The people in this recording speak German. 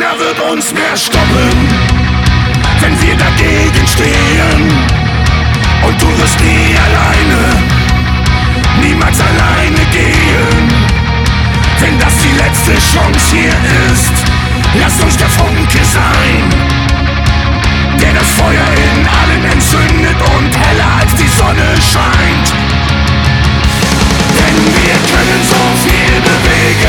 keiner wird uns mehr stoppen, wenn wir dagegen stehen. Und du wirst nie alleine, niemals alleine gehen. Wenn das die letzte Chance hier ist, lasst uns der Funke sein, der das Feuer in allen